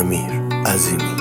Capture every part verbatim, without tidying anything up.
امیر عظیمی.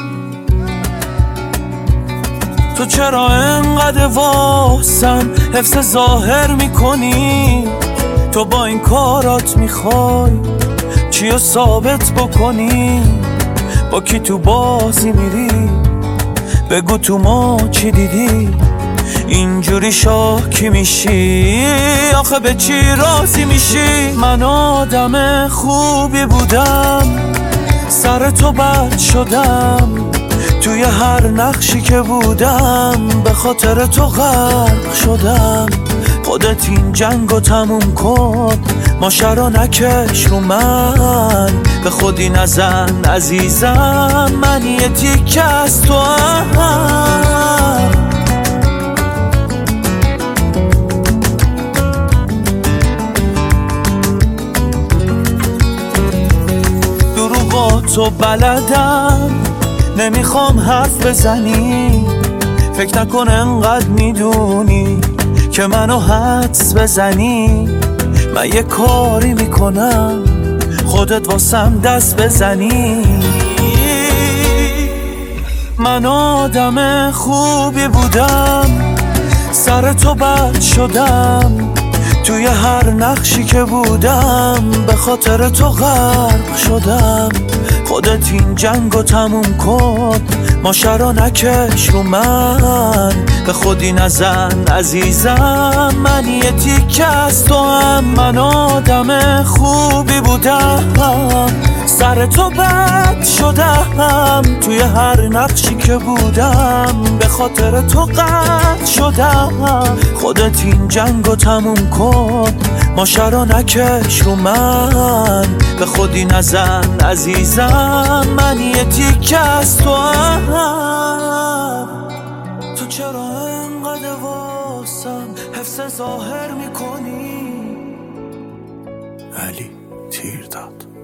تو چرا انقدر واسم حفظ ظاهر میکنی؟ تو با این کارات میخوای چیو ثابت بکنی؟ با کی تو بازی میری؟ بگو تو ما چی دیدی؟ اینجوری شاکی میشی؟ آخه به چی راضی میشی؟ من آدم خوبی بودم، سر تو بد شدم، توی هر نقشی که بودم به خاطر تو غرق شدم. خودت این جنگو تموم کن، ماشه رو نکش رو من، به خودی نزن عزیزم، من یه تیکه از تو هم. دروغاتو بلدم، نمیخوام حرف بزنی، فکر نکن انقدر میدونی که منو حدس بزنی. من یه کاری میکنم خودت واسم دست بزنی. من آدم خوبی بودم، سر تو بد شدم، توی هر نقشی که بودم به خاطر تو غرق شدم. خودت این جنگو تموم کن، ماشه رو نکش رو من، به خودی نزن عزیزم، من یه تیکه از تو هم. من آدم خوبی بودم، سر تو بد شدم، توی هر نقشی که بودم به خاطر تو قطع شدم. خودت این جنگو تموم کن، ماشه رو نکش رو من، به خودی نزن عزیزم، من یه تیکه از تو هم. تو چرا انقدر واسم حفظ ظاهر میکنی؟ علی تیر داد.